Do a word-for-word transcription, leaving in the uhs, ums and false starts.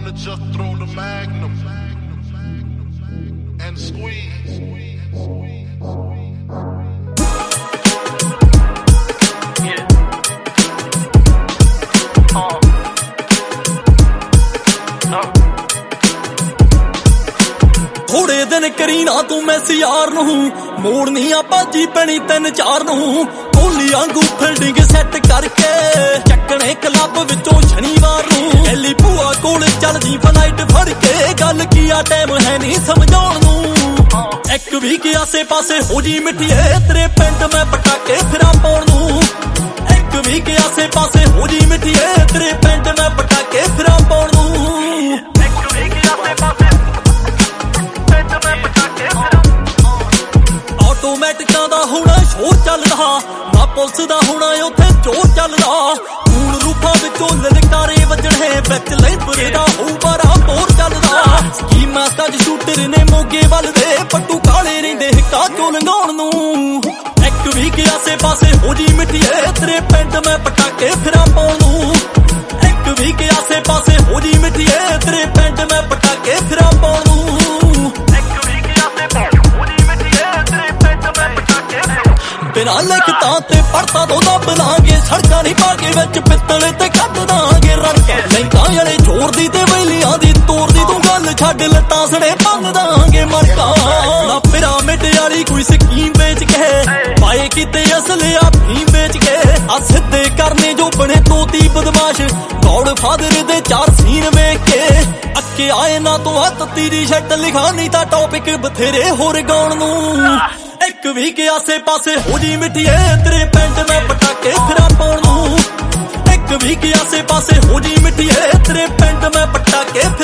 wanna just throw the magnum and squeeze. Yeah. Uh. No. थोड़े दिन करी ना तू मैस यार नू मोड़नी आ बाजी पैनी तीन चार नू कोहली आंगू फील्डिंग सैट करके चकने क्लब विचों शनिवार नू एली भूआ कोल चलदी फ्लाइट फड़ के गल की आ टाइम है नहीं समझाउण नू एक भी के आसे पासे हो जी मिठिए तेरे पिंड मैं पटाके फिरा पाउण नू एक भी के आसे पासे हो जी मिठिए तेरे पिंड मैं पटाके फिरा पाउण नू एक भी के आसे पासे ਆਟੋਮੈਟਿਕਾਂ ਦਾ ਹੋਣਾ ਸ਼ੋਰ ਚੱਲਦਾ ਨਾ ਪੁਲਿਸ ਦਾ ਹੋਣਾ ਉੱਥੇ ਚੋਰ ਚੱਲਦਾ ਖੂਨ ਰੂਪਾਂ ਵਿੱਚੋਂ ਲਲਕਾਰੇ ਵੱਜਣੇ ਵਿੱਚ ਲੈਂਬਰੇ ਦਾ ਹੋਊ ਬੜਾ ਤੋਰ ਚੱਲਦਾ ਸਕੀਮਾਂ ਸਟਾਜ ਸ਼ੂਟਰ ਨੇ ਮੋਗੇ ਵੱਲ ਦੇ ਪੱਟੂ ਕਾਲੇ ਰਹਿੰਦੇ ਹਿੱਕਾਂ ਚੋਂ ਲੰਘਾਉਣ ਨੂੰ ਇੱਕ ਵੀ ਕੇ ਆਸੇ ਪਾਸੇ ਹੋ ਜੀ ਮਿੱਠੀਏ ਤੇਰੇ ਪਿੰਡ ਮੈਂ ਪਟਾਕੇ ਫਿਰਾਂ ਪਾਉਣ ਨੂੰ ਇੱਕ ਵੀ ਕੇ ਆਸੇ ਪਾਸੇ ਹੋ ਜੀ ਮਿੱਠੀਏ ਤੇਰੇ ਪਿੰਡ ਮੈਂ ਪਟਾਕੇ ਫਿਰਾਂ ਪਾਉਣ ਨੂੰ बिना लिखता ते पढ़ता तो दब लांगे सड़कां नहीं पाके विच पिस्तल ते कट दांगे रड़के लैंकां वाले जोर दी ते वैलियां दी तोड़ दी तू गल छड्ड लत्तां सड़े भंग दांगे मरका ना पिरामिड वाली कोई स्कीम बेच के पाए किते असले अफीम बेच के आ सिद्धे करने जो बने तोती बदमाश गॉड फादर दे चार सीन वेख के अक्के आए ना तो हत्थ तीरी शट लिखा नहीं तां टॉपिक बथेरे होर गाउण नूं एक भी के आसे पासे हो जी मिठिए तेरे पिंड मैं पटाके फिरा पाउण नूं एक भी के आसे पासे हो जी मिठिए तेरे पिंड मैं पटाके